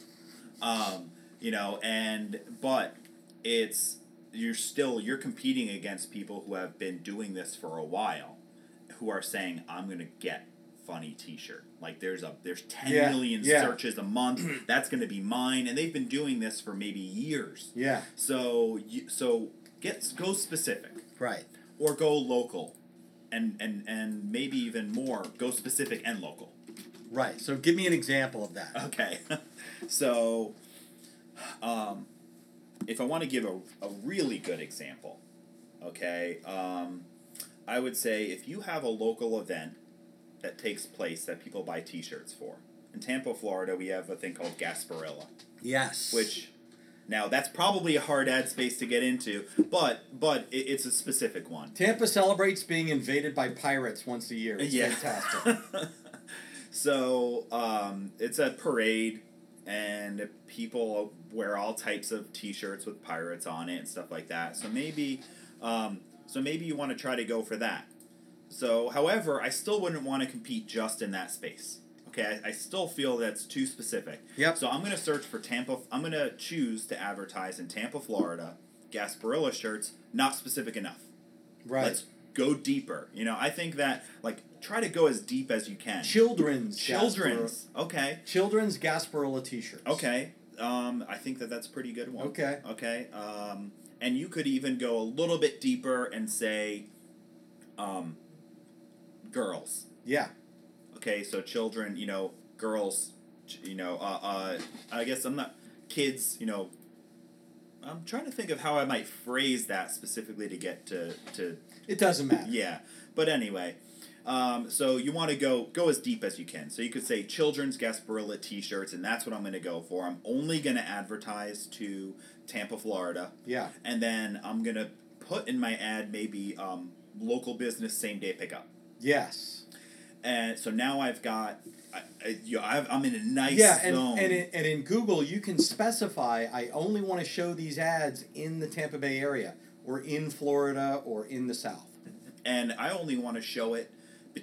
But you're competing against people who have been doing this for a while, who are saying, I'm going to get funny T-shirt. Like there's 10 million searches a month. That's going to be mine. And they've been doing this for maybe years. Yeah. So go specific. Right. Or go local. And maybe even more, go specific and local. Right. So give me an example of that. Okay. So, if I want to give a really good example, okay, I would say if you have a local event that takes place that people buy T-shirts for. In Tampa, Florida, we have a thing called Gasparilla. Yes. Which, now that's probably a hard ad space to get into, but it's a specific one. Tampa celebrates being invaded by pirates once a year. It's fantastic. So, it's a parade. and people wear all types of T-shirts with pirates on it and stuff like that. So maybe you want to try to go for that. So, however, I still wouldn't want to compete just in that space. Okay, I still feel that's too specific. Yep. So I'm going to search for Tampa. I'm going to choose to advertise in Tampa, Florida, Gasparilla shirts. Not specific enough. Right. Let's go deeper. I think that try to go as deep as you can. Children's. Okay. Children's Gasparilla T-shirts. Okay. I think that's a pretty good one. Okay. Okay. And you could even go a little bit deeper and say, girls. Yeah. Okay, so children, girls, I guess I'm not kids, I'm trying to think of how I might phrase that specifically to get to It doesn't matter. Yeah, but anyway, so you want to go as deep as you can. So you could say children's Gasparilla T-shirts, and that's what I'm going to go for. I'm only going to advertise to Tampa, Florida. Yeah. And then I'm going to put in my ad maybe local business same-day pickup. Yes. And so now I've got, I'm in a nice zone. And in Google, you can specify, I only want to show these ads in the Tampa Bay area, or in Florida, or in the South. And I only want to show it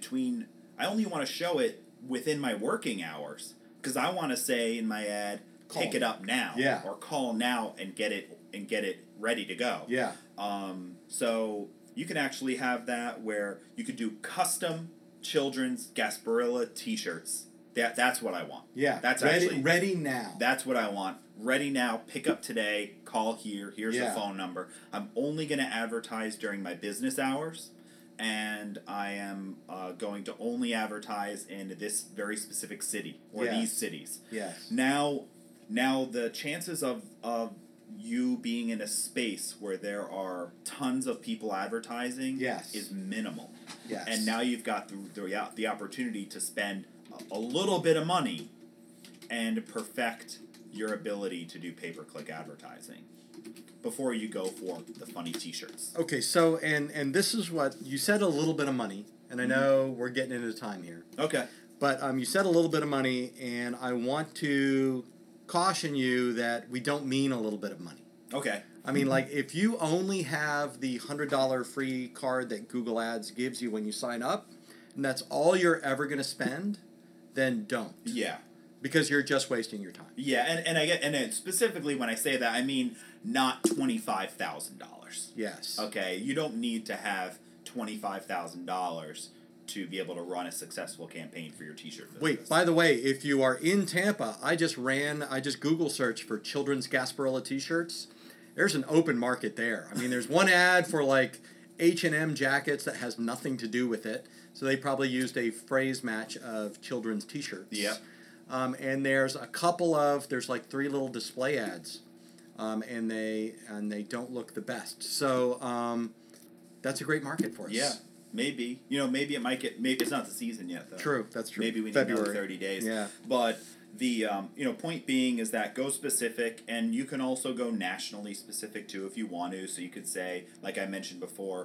within my working hours. Because I want to say in my ad, pick it up now. Yeah. Or call now and get it ready to go. Yeah. So you can actually have that where you could do custom children's Gasparilla T-shirts. That's what I want. Yeah. That's ready now. That's what I want. Ready now. Pick up today. Call here. Here's the phone number. I'm only going to advertise during my business hours, and I am going to only advertise in this very specific city or these cities. Yes. Now the chances of you being in a space where there are tons of people advertising is minimal. Yes. And now you've got the opportunity to spend a little bit of money and perfect your ability to do pay-per-click advertising before you go for the funny T-shirts. Okay, so and this is what you said, a little bit of money, and I know we're getting into time here. Okay. But you said a little bit of money, and I want to caution you that we don't mean a little bit of money. Okay. I mean, like, if you only have the $100 free card that Google Ads gives you when you sign up, and that's all you're ever going to spend, then don't. Yeah. Because you're just wasting your time. Yeah, and specifically when I say that, I mean not $25,000. Yes. Okay, you don't need to have $25,000 to be able to run a successful campaign for your T-shirt business. Wait, by the way, if you are in Tampa, I just Google searched for children's Gasparilla T-shirts. There's an open market there. I mean, there's one ad for like H&M jackets that has nothing to do with it. So they probably used a phrase match of children's T-shirts. Yep. And there's like 3 little display ads, and they don't look the best. So that's a great market for us. Yeah, maybe. Maybe it might maybe it's not the season yet, though. True, that's true. Maybe we need February. another 30 days. Yeah. But the point being is that go specific, and you can also go nationally specific too if you want to. So you could say, like I mentioned before,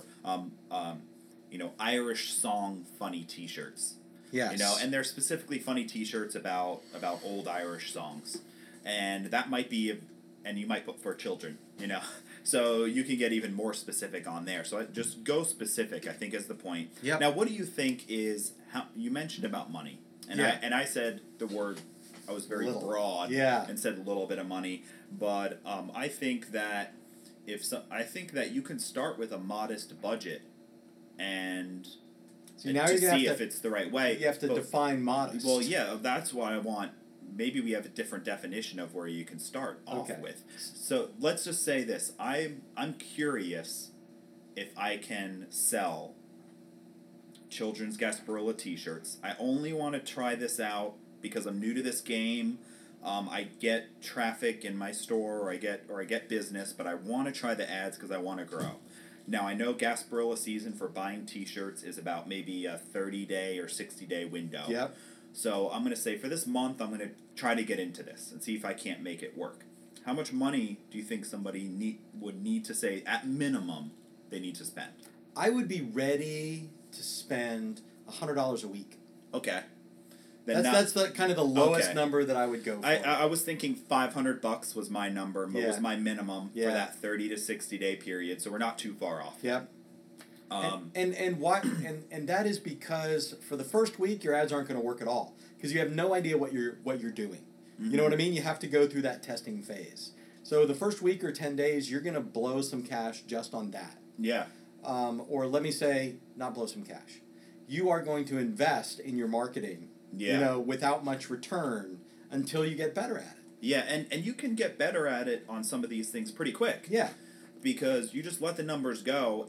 Irish song funny T-shirts. Yes. And they're specifically funny T-shirts about old Irish songs, and that might be, and you might put for children. So you can get even more specific on there. So just go specific, I think, is the point. Yep. Now, what do you think is how you mentioned about money, and I said the word. I was very broad and said a little bit of money, but I think that you can start with a modest budget and to see if it's the right way. You have to define modest. Well, yeah, that's why I want. Maybe we have a different definition of where you can start off with. So let's just say this: I'm curious if I can sell children's Gasparilla T-shirts. I only want to try this out because I'm new to this game. I get traffic in my store, or I get business, but I want to try the ads because I want to grow. Now, I know Gasparilla season for buying T-shirts is about maybe a 30-day or 60-day window. Yep. So I'm going to say for this month, I'm going to try to get into this and see if I can't make it work. How much money do you think somebody would need to say, at minimum, they need to spend? I would be ready to spend $100 a week. Okay. That's the kind of the lowest Okay. number that I would go for. I was thinking $500 was my number, Yeah. was my minimum Yeah. for that 30 to 60 day period. So we're not too far off. Yep. Um, And why and that is because for the first week your ads aren't going to work at all because you have no idea what you're doing. You know what I mean? You have to go through that testing phase. So the first week or 10 days you're going to blow some cash just on that. yeah. Or let me say not blow some cash. You are going to invest in your marketing, Yeah. without much return until you get better at it. Yeah, and you can get better at it on some of these things pretty quick. Yeah. Because you just let the numbers go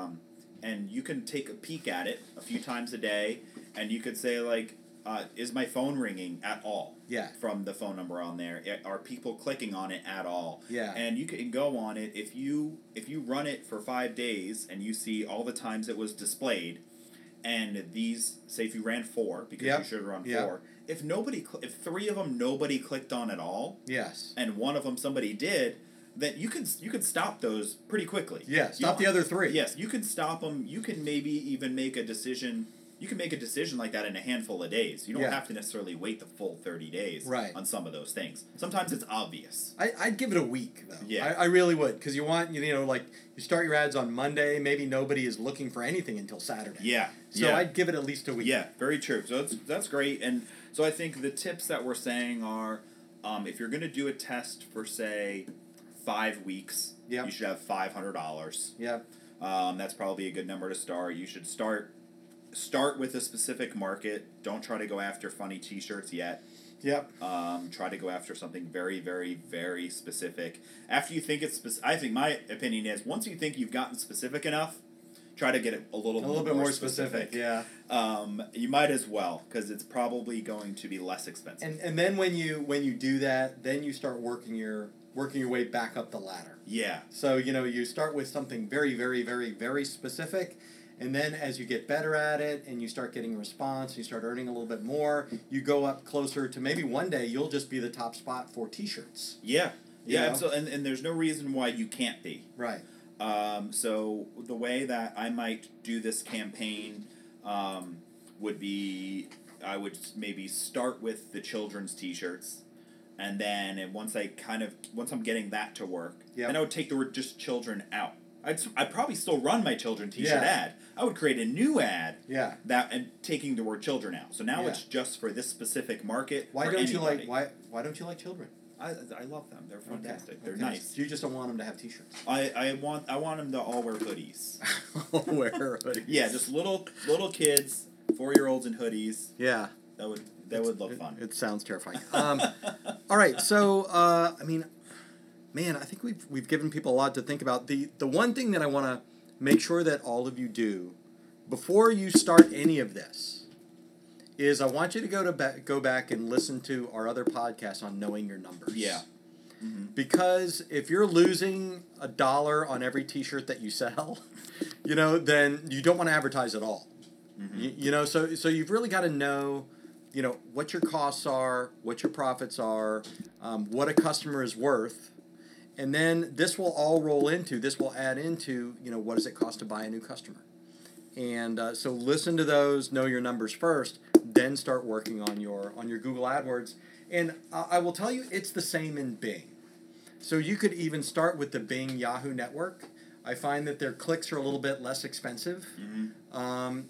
and you can take a peek at it a few times a day and you could say like, is my phone ringing at all? Yeah. From the phone number on there. Are people clicking on it at all? Yeah. And you can go on it if you run it for 5 days and you see all the times it was displayed and these, say if you ran 4 because Yep. you should run Yep. 4. If 3 of them nobody clicked on at all, Yes. and 1 of them somebody did, then you can stop those pretty quickly. Yeah. You Stop don't- the other 3. Yes, you can stop them. You can maybe even make a decision. You can make a decision like that in a handful of days. You don't Yeah. have to necessarily wait the full 30 days Right. on some of those things. Sometimes it's obvious. I'd give it a week though. Yeah. I really would because you want like you start your ads on Monday. Maybe nobody is looking for anything until Saturday. Yeah. So yeah. I'd give it at least a week. Yeah, very true. So that's great. And so I think the tips that we're saying are, if you're going to do a test for say 5 weeks, Yep. you should have $500. Yep. That's probably a good number to start. You should start with a specific market. Don't try to go after funny T-shirts yet. Yep. Try to go after something very, very, very specific. After you think it's I think my opinion is once you think you've gotten specific enough, try to get it a little bit more specific. Yeah. You might as well because it's probably going to be less expensive. And then when you do that, then you start working your way back up the ladder. Yeah. So you start with something very, very, very, very specific. And then as you get better at it and you start getting response, you start earning a little bit more, you go up closer to maybe one day you'll just be the top spot for T-shirts. Yeah. Yeah. You know? Absolutely. And there's no reason why you can't be. Right. So the way that I might do this campaign would be I would maybe start with the children's T-shirts. And then once I'm getting that to work, Yep. then I would take the word just children out. I'd probably still run my children T-shirt Yeah. ad. I would create a new ad. Yeah. And taking the word children out. So now Yeah. it's just for this specific market. Why for don't anybody. you like why don't you like children? I love them. They're fantastic. Okay. They're Okay. nice. You just don't want them to have T-shirts. I want them to all wear hoodies. Wear hoodies. Yeah, just little kids, 4-year-olds in hoodies. Yeah. That would look fun. It sounds terrifying. All right, so man, I think we've given people a lot to think about. The one thing that I want to make sure that all of you do before you start any of this is I want you to go back and listen to our other podcasts on knowing your numbers. Yeah. Because if you're losing $1 on every T-shirt that you sell, then you don't want to advertise at all. So you've really got to know, what your costs are, what your profits are, what a customer is worth, and then this will add into, what does it cost to buy a new customer. And so listen to those, know your numbers first, then start working on your Google AdWords. And I will tell you, it's the same in Bing. So you could even start with the Bing Yahoo network. I find that their clicks are a little bit less expensive. And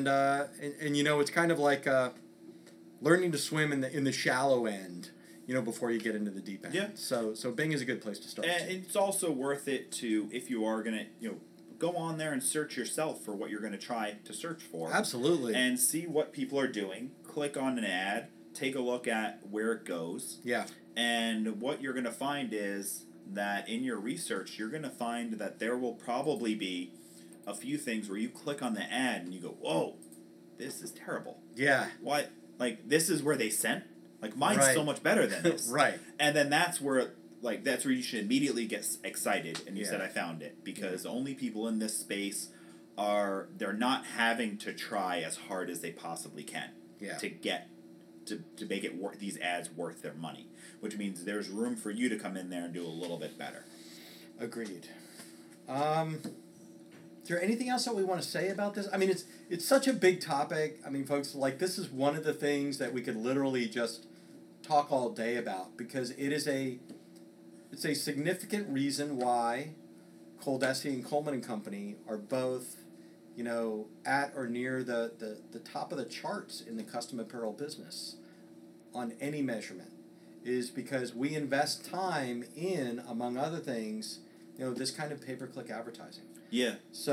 it's kind of like learning to swim in the shallow end, before you get into the deep end. Yeah. So Bing is a good place to start. And it's also worth it to, if you are going to, go on there and search yourself for what you're going to try to search for. Absolutely. And see what people are doing. Click on an ad. Take a look at where it goes. Yeah. And what you're going to find is that in your research, you're going to find that there will probably be a few things where you click on the ad and you go, whoa, this is terrible. Yeah. What? Like, this is where they sent? Like, mine's Right. so much better than this. Right. And then that's where you should immediately get excited and you Yeah. said, I found it. Because only people in this space they're not having to try as hard as they possibly can to make it these ads worth their money. Which means there's room for you to come in there and do a little bit better. Agreed. there anything else that we want to say about this? I mean, it's such a big topic. I mean, folks, like, this is one of the things that we could literally just talk all day about, because it's a significant reason why Coldesi and Coleman and Company are both, at or near the top of the charts in the custom apparel business on any measurement, is because we invest time in, among other things, this kind of pay-per-click advertising. Yeah.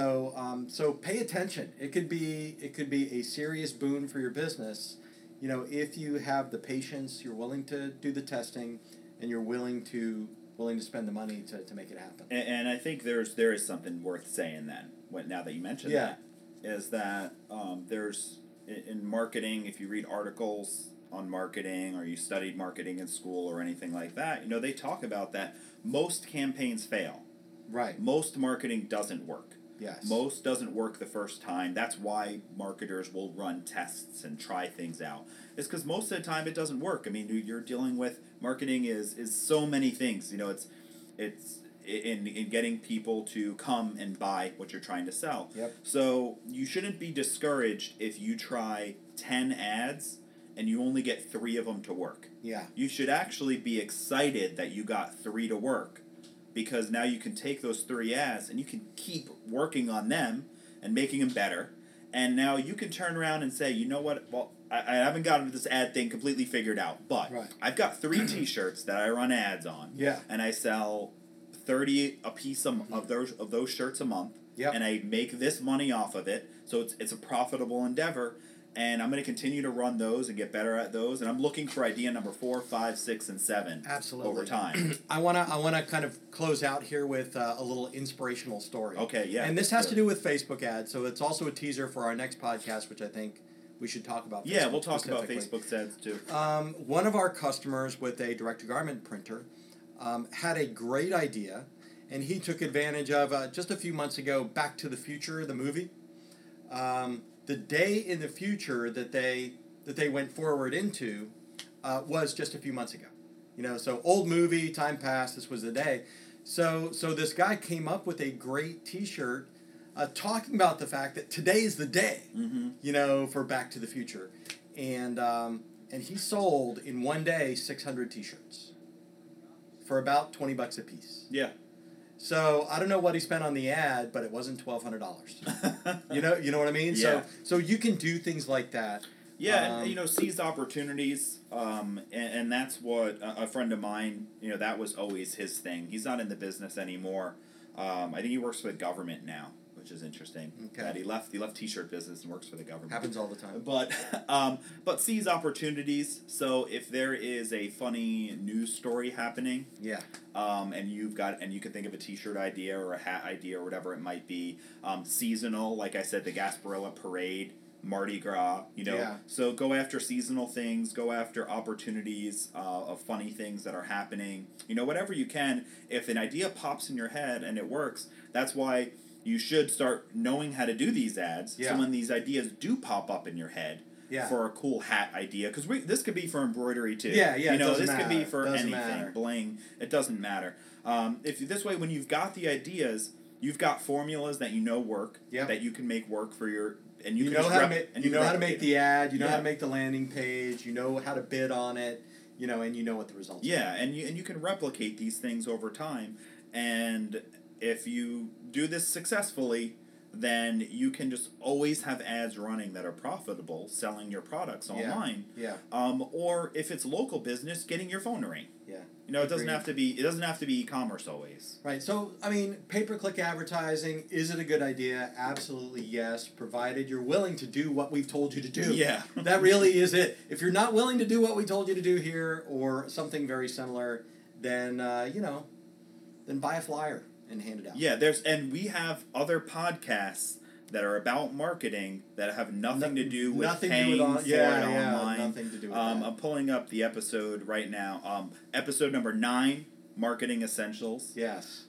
So pay attention. It could be a serious boon for your business, if you have the patience, you're willing to do the testing, and you're willing to spend the money to make it happen. And I think there is something worth saying then. Now that you mentioned that, is that there's in marketing, if you read articles on marketing or you studied marketing in school or anything like that, they talk about that most campaigns fail. Right. Most marketing doesn't work. Yes. Most doesn't work the first time. That's why marketers will run tests and try things out. It's because most of the time it doesn't work. I mean, you're dealing with marketing is so many things. It's in getting people to come and buy what you're trying to sell. Yep. So you shouldn't be discouraged if you try 10 ads and you only get 3 of them to work. Yeah. You should actually be excited that you got 3 to work, because now you can take those 3 ads and you can keep working on them and making them better. And now you can turn around and say, you know what, well, I haven't gotten this ad thing completely figured out, but I've got 3 T-shirts that I run ads on. Yeah. And I sell 30 a piece of those shirts a month. Yep. And I make this money off of it. So it's a profitable endeavor. And I'm going to continue to run those and get better at those. And I'm looking for idea number 4, 5, 6, and 7. Absolutely. Over time. I wanna kind of close out here with a little inspirational story. Okay, yeah. And this has to do with Facebook ads, so it's also a teaser for our next podcast, which I think we should talk about. Yeah, we'll talk about Facebook ads too. One of our customers with a direct-to-garment printer had a great idea, and he took advantage of, just a few months ago, Back to the Future, the movie. The day in the future that they went forward into was just a few months ago. So old movie, time passed, this was the day. So this guy came up with a great T-shirt talking about the fact that today is the day, for Back to the Future. And he sold in one day 600 T-shirts for about $20 a piece. Yeah. So I don't know what he spent on the ad, but it wasn't $1,200. You know what I mean? Yeah. So you can do things like that. Yeah, and seize opportunities, and that's what a friend of mine, that was always his thing. He's not in the business anymore. I think he works for the government now, which is interesting. Okay. That he left T-shirt business and works for the government. Happens all the time. But seize opportunities. So if there is a funny news story happening, yeah, and you can think of a T-shirt idea or a hat idea or whatever it might be, seasonal, like I said, the Gasparilla Parade, Mardi Gras, Yeah. So go after seasonal things, go after opportunities of funny things that are happening, whatever you can. If an idea pops in your head and it works, that's why you should start knowing how to do these ads. Yeah. So when these ideas do pop up in your head, for a cool hat idea, because this could be for embroidery too. Yeah, it doesn't this could be matter. for Doesn't anything, matter. bling. It doesn't matter. This way, when you've got the ideas, you've got formulas that work, that you can make work for your, and you know how to make the ad, you know how to make the landing page, you know how to bid on it, and you know what the results are. Yeah, and you can replicate these things over time, and if you do this successfully, then you can just always have ads running that are profitable, selling your products online. Yeah. Or if it's local business, getting your phone to ring. Yeah. It doesn't have to be e-commerce always. Right. So, I mean, pay-per-click advertising, is it a good idea? Absolutely yes, provided you're willing to do what we've told you to do. Yeah. That really is it. If you're not willing to do what we told you to do here or something very similar, then then buy a flyer and hand it out. Yeah, and we have other podcasts that are about marketing that have nothing to do with paying for it online. Nothing to do with that. I'm pulling up the episode right now. Episode number 9, Marketing Essentials. Yes.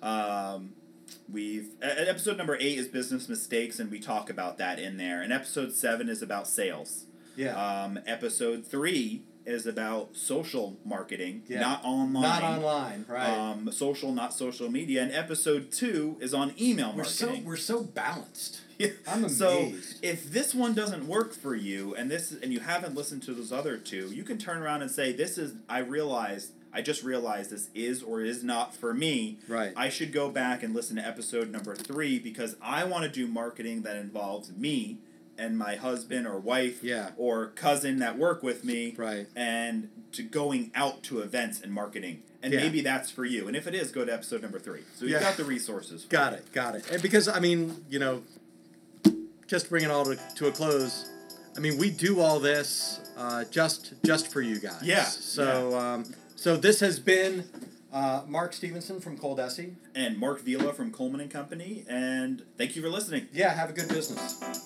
Episode number 8 is Business Mistakes, and we talk about that in there. And episode 7 is about sales. Yeah. Episode 3 is about social marketing, Yeah. not online. Not online, right. Social, not social media. And episode 2 is on email marketing. We're so balanced. Yeah. I'm amazed. So if this one doesn't work for you, and you haven't listened to those other 2, you can turn around and say, I just realized this is or is not for me. Right. I should go back and listen to episode number 3 because I want to do marketing that involves me and my husband or wife or cousin that work with me. Right. And to going out to events and marketing. And maybe that's for you. And if it is, go to episode number 3. So you've got the resources. Got it. And because, I mean, just bring it all to a close, I mean, we do all this just for you guys. Yeah. So, so this has been Mark Stevenson from Coldesi. And Mark Vila from Coleman & Company. And thank you for listening. Yeah, have a good business.